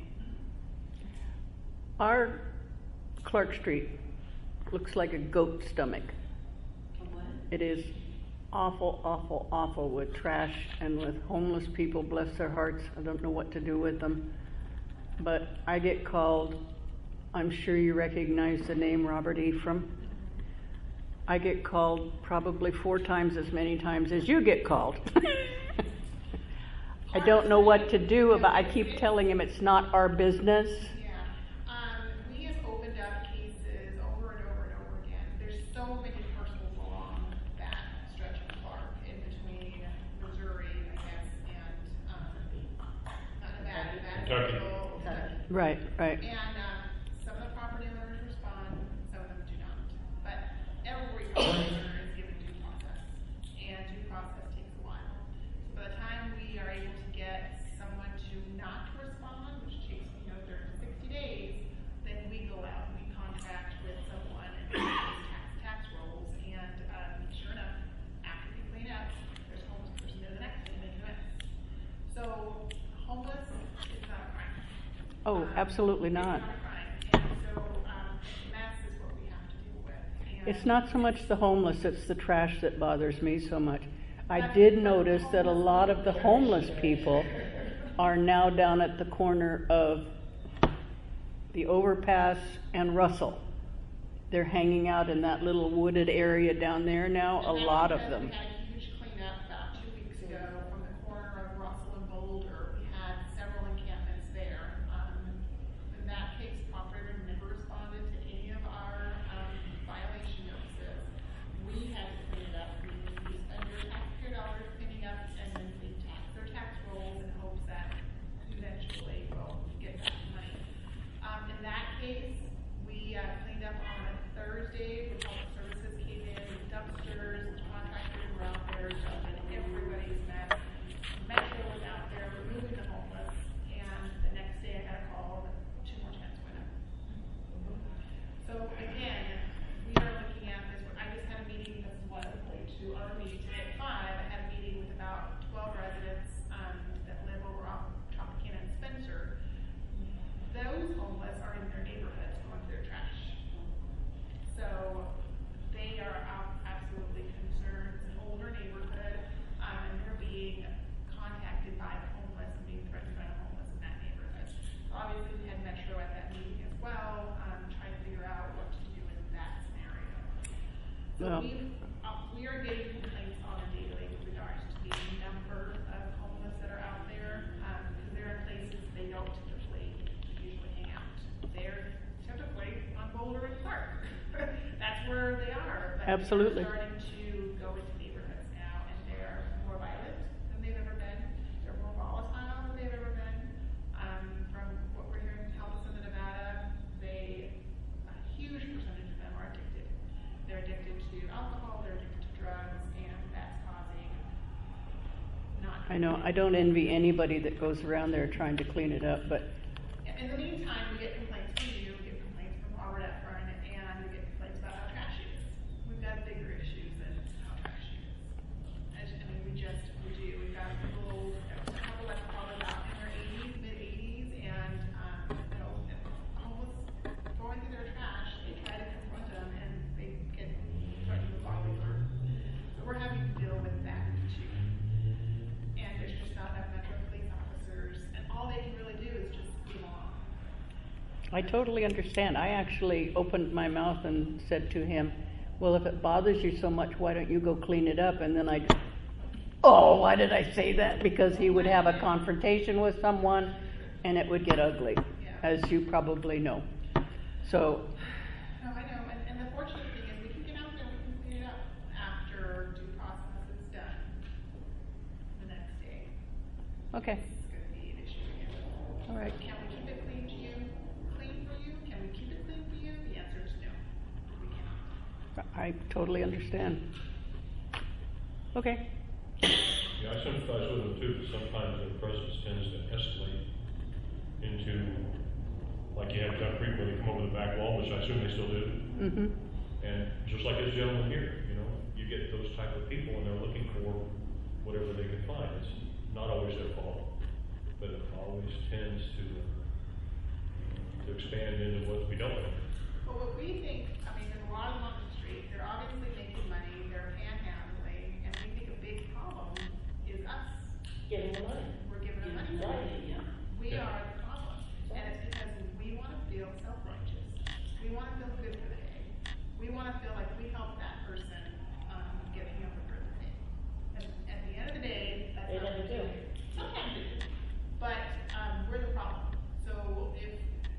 Our Clark Street looks like a goat stomach. A what? It is awful, awful, awful with trash and with homeless people, bless their hearts. I don't know what to do with them. But I get called, I'm sure you recognize the name Robert Ephraim. I get called probably four times as many times as you get called. I don't know what to do about, I keep telling him it's not our business. Yeah, um, we have opened up cases over and over and over again. There's so many parcels along that stretch of Clark in between Missouri, I guess, and, um, not Nevada, Nevada, Kentucky. Kentucky. Right, right. And, um, some of the property owners respond, some of them do not. But every property owner is given due process, and due process takes a while. So by the time we are able to get someone to not respond, which takes, you know, thirty to sixty days, then we go out and we contract with someone and do tax, tax rolls, and, um, sure enough, after we clean up, there's a homeless person there the next day making a mess. So, homeless is not a crime. Oh, absolutely not. It's not a crime, and so, um, mess is what we have to deal with. And It's not so much the homeless, it's the trash that bothers me so much. I did notice that a lot of the homeless people are now down at the corner of the overpass and Russell. They're hanging out in that little wooded area down there now, a And that's lot of because them. We had a huge cleanup about two weeks ago from the corner of Russell and Boulder. We had several encampments there. Um, in that case, the operator never responded to any of our, um, violation notices. We had to clean it up. We we spend your taxpayer dollars cleaning up, and then we tax their tax rolls in hopes that eventually we'll get that money. Um, in that case, we, uh, cleaned up on a Thursday, where public services came in with dumpsters, contractors were out there dumping everybody's mess. Metro was out there removing the homeless, and the next day I got a call that two more tents went up. So again, we are looking at this, I just had a meeting, this is what I was going to, our meeting today at five, I had a meeting with about twelve residents, um, that live over off Tropicana and Spencer. Those homeless are in their neighborhoods going through their trash. So they are ab- absolutely concerned. It's an older neighborhood, um, and they're being contacted by the homeless and being threatened by the homeless in that neighborhood. So obviously, we had Metro at that meeting as well, um, trying to figure out what to do in that scenario. So Well- we, uh, we are getting complaints on a daily with regards to the number of homeless that are out there, um, because there are places they don't typically usually hang out. They're typically on Boulder and Clark. That's where they are. But Absolutely. They're starting to go into neighborhoods now, and they're more violent than they've ever been. They're more volatile than they've ever been. Um, from what we're hearing in Halverson, Nevada, they, a huge percentage of them are addicted. They're addicted to alcohol, they're addicted to drugs, and that's causing not. I know, I don't envy anybody that goes around there trying to clean it up, but In the meantime, we get complaints from you, we get complaints from Robert Efron, and we get complaints about how trash it is. We've got bigger issues than how trash it is. As, I mean, we just, we do, we've got people, a couple that's probably about in their eighties, mid eighties, and, um, you know, homeless, going through their trash, they try to confront them, and they get threatened with bodily harm. So we're having to deal with that too. And there's just not enough Metro police officers, and all they can really do is just leave them alone. I totally understand. I actually opened my mouth and said to him, well, if it bothers you so much, why don't you go clean it up? And then I, oh, why did I say that? Because he would have a confrontation with someone and it would get ugly. Yeah, as you probably know. So, No, I know, and, and the fortunate thing is we can get out there, we can clean it up after due process is done the next day. okay, It's gonna be an issue again. all right. Can we keep it clean to you, clean for you? Can we keep it clean for you? The answer is no, we cannot. I totally understand. Okay, Yeah, I sympathize with them too, but sometimes their presence tends to escalate into, like you have Duck Creek where they come over the back wall, which I assume they still do. mm-hmm, And just like this gentleman here, you know, you get those type of people and they're looking for whatever they can find. It's not always their fault, but it always tends to, uh, to expand into what we don't know. But what we think, I mean, there's a lot of them on the street, they're obviously making money, they're panhandling, and we think a big problem is us. Giving the money. We're giving them money. Right, yeah. We Yeah. are the problem, and it's because we wanna feel self-righteous. We wanna feel good for the day. We wanna feel like we helped that person, um, get a hamburger the day. And at the end of the day, that's They not never what we do. Sometimes they do. But, um, we're the problem. So if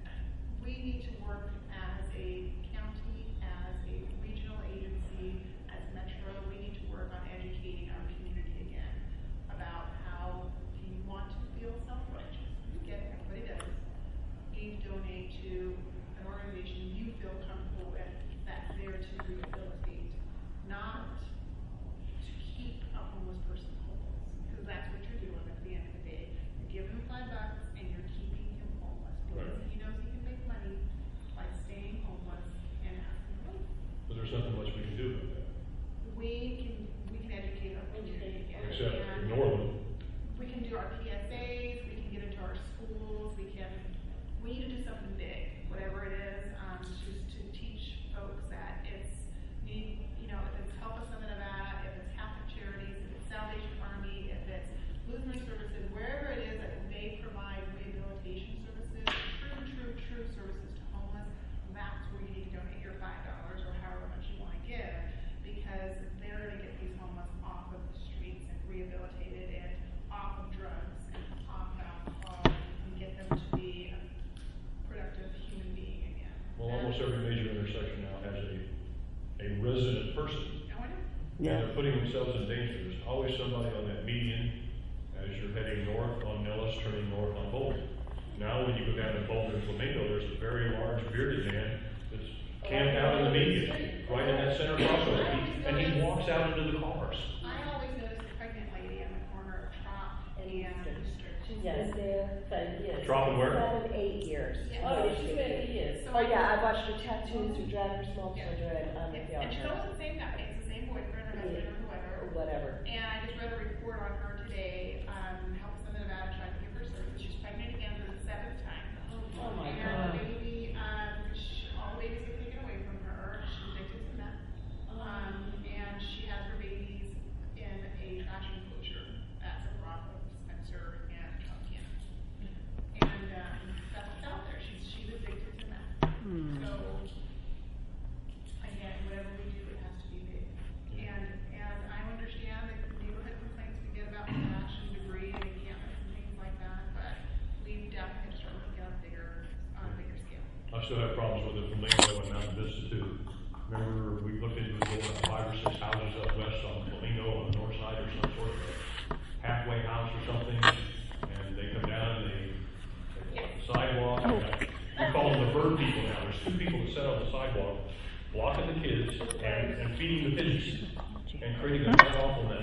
we need to work as a county, as a regional agency, as Metro, we need to work on educating our community again about how do you want to feel self-righteous? You get it, everybody does. You need to donate to an organization you feel comfortable with that's there to rehabilitate, not to keep a homeless person homeless. Because that's what you're doing at the end of the day. You're giving him five bucks and you're keeping him homeless. Because Right. he knows he can make money by staying homeless and asking for help. But there's nothing much we can do about that, We can, we can educate our community again. except and ignore them. We can do our P S As, we can get into our schools, we can, we need to do something big, whatever it is, um, to, to teach folks that it's, you, you know, if it's Help Us of Nevada, if it's Catholic Charities, if it's Salvation Army, if it's Lutheran Services, wherever it is that they provide rehabilitation services, true, true, true services to homeless, that's where you need to donate your five dollars or however much you wanna give, because they're gonna get these homeless off of the streets and rehabilitated and off of drugs and off of alcohol and get them to be a productive human being again. Well, almost every major intersection now has a, a resident person. No, I know. yeah, And they're putting themselves in danger. There's always somebody on that median as you're heading north on Nellis, turning north on Boulder. Now, when you go down to Boulder and Flamingo, there's a very large bearded man that's camped out in the median, right in that center crossover. He- And he walks out into the cars. I always notice the pregnant lady on the corner of Trop and Easter. She's been there for years. Trop and where? Seven, eight years. Yeah. Oh, yeah, she's been for years. So Oh, I- yeah, I watched her tattoos, her drag her small Yeah. children, um, Yeah, the and she's altar, always the same guy, it's the same boyfriend or husband or whoever. or whatever. And I just read a report on her today, um, Help Us of Nevada tried to give her service, she's pregnant again for the seventh time. Oh, my And God. the baby, um, sh all the babies get taken away from her, she's addicted to meth. Um, and she has her babies in a trash enclosure at the Rockland Spencer and Pumpkin. And, um, that's what's out there, she's, she's addicted to meth. Hmm. So, again, whatever we do, it has to be big. And, and I understand the neighborhood complaints we get about trash and debris and encampments and things like that, but we definitely start looking at a bigger, on a bigger scale. I still have problems with the Flamingo and Mountain Vista too. Remember, we looked into building about five or six houses up west on Flamingo on the north side or some sort of a halfway house or something, and they come down and they, they block the sidewalk. and that- We call them the bird people now. There's two people that sit on the sidewalk, blocking the kids and, and feeding the pigeons and creating a god awful mess.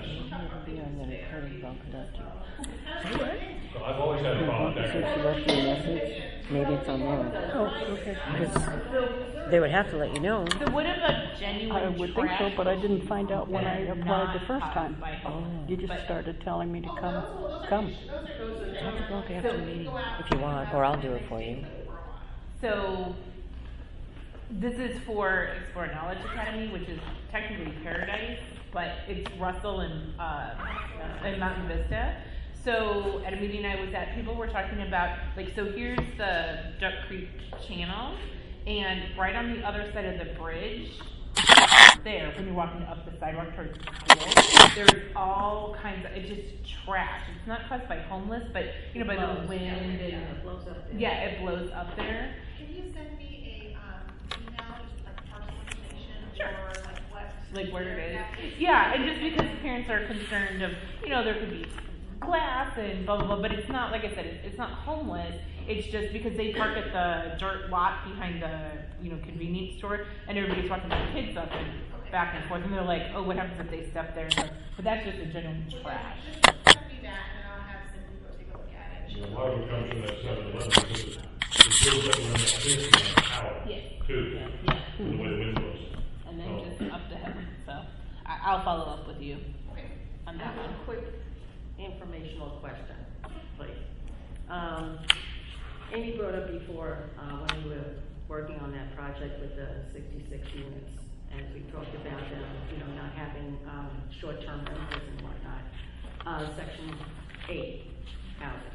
So I've always had a problem with So that. she left you a message? Maybe it's on there. oh, okay. Because they would have to let you know. So what if a genuine I would think so, trash but I didn't find out when I that's applied the not first caused time. by homeless, You just but- started telling me to come, come. Look after the meeting if you want, or I'll do it for you. So, this is for Explore Knowledge Academy, which is technically Paradise, but it's Russell and, uh, and Mountain Vista. So, at a meeting I was at, people were talking about, like, so here's the Duck Creek channel, and right on the other side of the bridge, there, when you're walking up the sidewalk towards the school, there's all kinds of, it's just trash. It's not caused by homeless, but, you know, by the Blows. wind Yeah, and, it blows up there. yeah, it blows up there. Can you send me a, um, email, just like parcel information, Sure. or like what? Like where it exactly- is. Yeah, and just because parents are concerned of, you know, there could be glass and blah, blah, blah, but it's not, like I said, it's, it's not homeless. It's just because they park at the dirt lot behind the, you know, convenience store, and everybody's walking their kids up and back and forth, and they're like, oh, what happens if they step there? So, but that's just a general trash. Just send me that, and I'll have Cindy go take a look at it. You know, a lot of it comes from that seven eleven because it it fills up around that fence and that tower Yes. too. Yeah. With the way the wind blows. And then So- just up to heaven, so I, I'll follow up with you on that one. A quick informational question, please. Um, Amy brought up before, uh, when we were working on that project with the sixty-six units, and we talked about them, you know, not having, um, short-term rentals and whatnot, uh, section eight housing.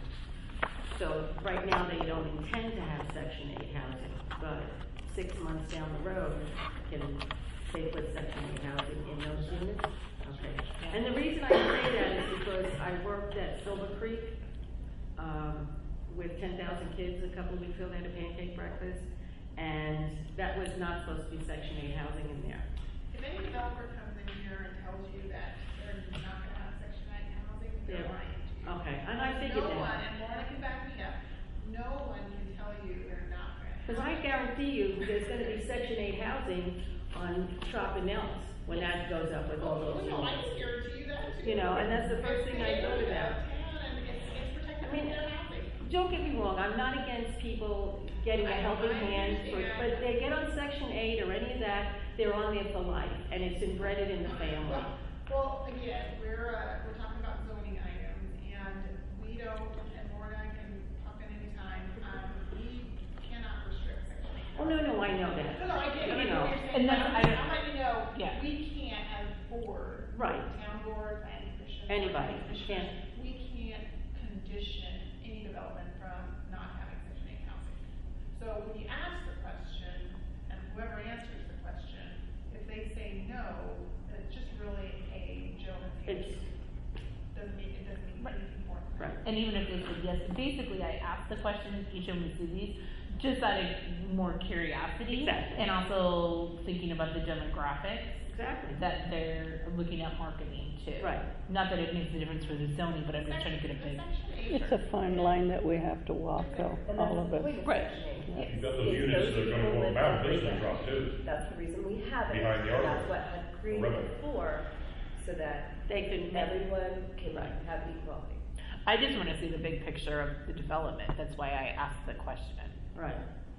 So right now, they don't intend to have section eight housing, but six months down the road, can they put section eight housing in those units? Okay. And the reason I say that is because I worked at Silver Creek, um, with ten thousand kids a couple of weeks ago. They had a pancake breakfast, and that was not supposed to be section eight housing in there. If any developer comes in here and tells you that they're not gonna have section eight housing, they're Yeah. lying to you. Okay, and I figured No that. one, and Lorna can back me up, no one can tell you they're not gonna. Because I guarantee you, there's gonna be section eight housing on Chopinellis when that goes up with all Oh, those no, I units. can guarantee you that too. You know, and that's the first thing I thought about. And it's, it's protected I mean, from their housing. Don't get me wrong, I'm not against people getting a I- helping I hand, for, understand. but they get on section eight or any of that, they're on there for life, and it's embedded in the family. Well, well, again, we're, uh, we're talking about zoning items, and we don't, and Lorna can pop in anytime, um, we cannot restrict section eight. Oh, no, no, I know that. No, no, I get it, I You know know, what you're saying, and but that's- I'm I just, don't- I'm letting you know, Yeah. we can't as a board. Right. Town board, planning commission. Anybody, planning commission, can't. We can't condition any development from not having section eight housing. So when you ask the question, and whoever answers the question, if they say no, then it's just really a gentleman's It's, answer. Doesn't mean, it doesn't mean anything more. right. And even if they said yes, basically I asked the question each time we see these, just out of more curiosity. Exactly. And also thinking about the demographics Exactly. that they're looking at marketing too. Right. Not that it makes a difference for the zoning, but I'm just trying to get a big. It's a fine line that we have to walk, though, And all that's of the us. point of Right. Section eight. Yeah. You've got those If units those that are gonna people go live about, in those three gonna drop bedrooms, too. That's the reason we have it. Behind the And arbor. That's what had created Revenue. it for, so that They can, everyone can Right. have equality. I just want to see the big picture of the development. That's why I asked the question. right.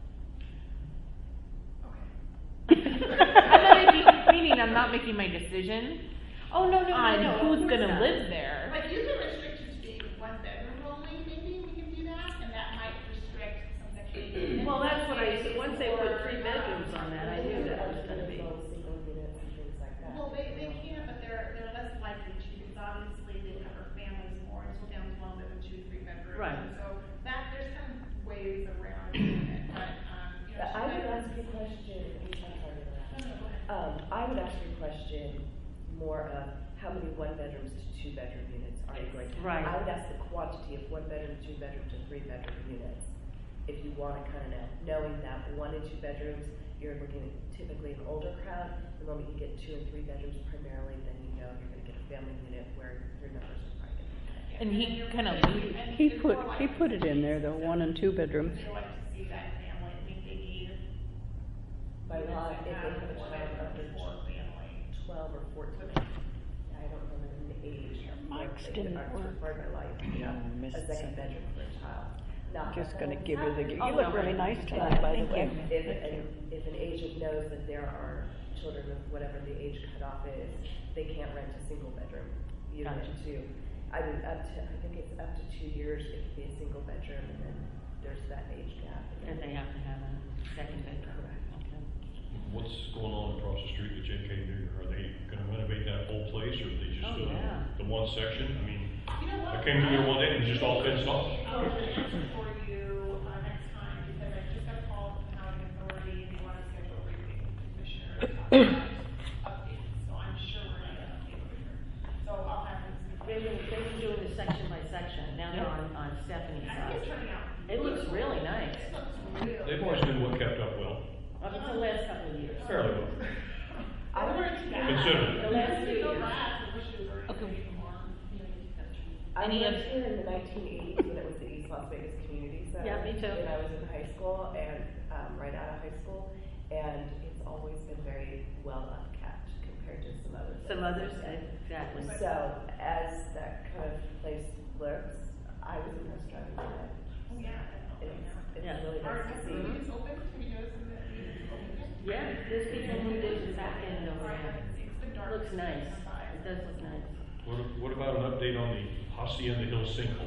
I'm not making, meaning I'm not making my decision Oh, no, no, no, on no. of who's course gonna not. live there. Like, you can restrict it to being one bedroom only, maybe we can do that, and that might restrict some section eight. Well, that's what I, Maybe once they put for, three bedrooms on that, I knew that was gonna be. Single units and things like that. Well, they, they can, but they're, they're less likely to, because obviously they cover families more, and so down to one, live in two, three bedrooms. Right. And so that, there's kind of ways around doing it, but, um, you know. But I would two ask you a bedrooms- question, I'm sorry to interrupt. No, no, go ahead. Um, I would ask you a question more of how many one bedrooms to two bedroom units are you going to have? Right. I would ask the quantity of one bedroom, two bedroom to three bedroom units. If you want to kind of know, knowing that one and two bedrooms, you're looking at typically an older crowd. The moment you get two and three bedrooms primarily, then you know you're going to get a family unit where your numbers are probably going to be higher. And he kind of, And He it's put, more he likely put it in there, the one and two bedroom. They like to see that family, I mean, they need. By law, if they have a One child bedroom under for family. twelve or fourteen, I don't remember the age. Mike's They didn't are work. required by law, you Yeah, know, missed a second something. bedroom for a child. Not Just that gonna that give her the, happens. you look really nice tonight, by the way. If, if, if an agent knows that there are children of whatever the age cutoff is, they can't rent a single bedroom unit Gotcha. to, I mean, up to, I think it's up to two years, it can be a single bedroom, and then there's that age gap. And they have to have a second bedroom. Correct. Okay. What's going on across the street with J K New? Are they gonna renovate that whole place, or are they just Oh, doing yeah. the one section? I mean, You know what? I came through there one day and it was just all fenced off. I'll have an answer for you, uh, next time, because I just got a call from the housing authority, and they want to schedule a briefing with the commissioner to talk about updating kept up well, Up until the last couple of years. fairly well. I would, Considerably. The last few years. Okay. I Any lived of- here in the nineteen eighties when it was the East Las Vegas Community Center. Yeah, me too. When I was in high school and, um, right out of high school, and it's always been very well upkept compared to some others. Some others, exactly. So, as that kind of place looks, I was impressed driving by it. Oh, yeah. It's, it's Yeah. really Are nice to see. activities open? Have you noticed that it's open yet? Yeah, there's people who live back in over there. It's been dark. Looks nice. since I- It does look nice. What, what about an update on the Hacienda Hill sinkhole?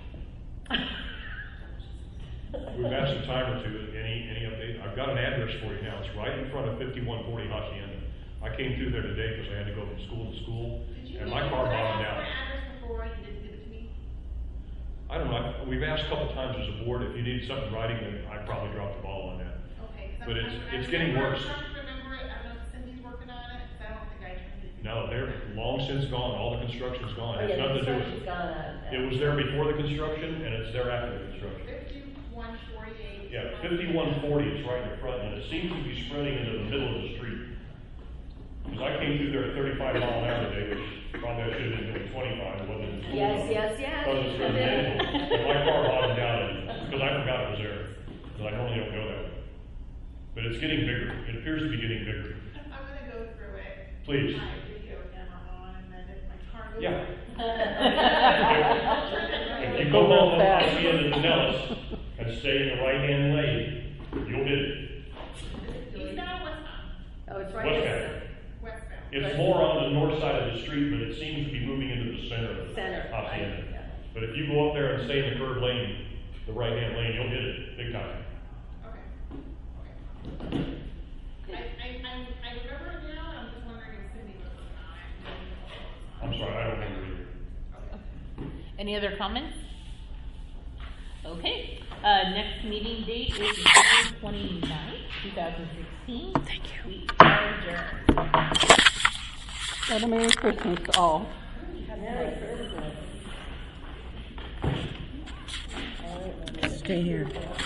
We've asked a time or two, any, any update? I've got an address for you now, it's right in front of fifty-one forty Hacienda. I came through there today because I had to go from school to school, Did you and give my me- car did I bottomed ask out. for an address before you didn't give it to me? I don't know, I- we've asked a couple times as a board, if you need something writing, then I probably dropped the ball on that. Okay. 'cause I'm But it's- trying to- it's I getting remember- worse. I'm trying to remember it, I don't know if Cindy's working on it, 'cause I don't think I turned it. No, they're long since gone, all the construction's gone, Oh, it has yeah, the nothing to do with. construction's gone on. It was there before the construction, and it's there after the construction. Fifty-one forty-eight. Yeah, fifty-one forty, it's right in the front, and it seems to be spreading into the middle of the street. Because I came through there at thirty-five mile an hour today, which probably I should have been doing twenty-five, it wasn't in school. Yes, zone. yes, yes. Because it's residential, but my car bottomed out, and- because I forgot it was there, because I normally don't go that way. But it's getting bigger, it appears to be getting bigger. I'm gonna go through it. Please. My video camera on, and then if my car goes. Yeah. If If you Go go real on fast. Hacienda to Nellis and stay in the right-hand lane, you'll hit it. Eastbound or westbound? Oh, it's right Westbound. there. Westbound. It's more on the north side of the street, but it seems to be moving into the center of the Center, Hacienda. right, yeah. But if you go up there and stay in the curved lane, the right-hand lane, you'll hit it big time. Okay. Okay. I, I, I, I remember it now, and I'm just wondering if Cindy was working on it. I'm sorry, I don't remember either. Any other comments? Okay, uh, next meeting date is December twenty-ninth, two thousand sixteen. Thank you. We are adjourned. Have a Merry Christmas to all. Merry Christmas. Stay here.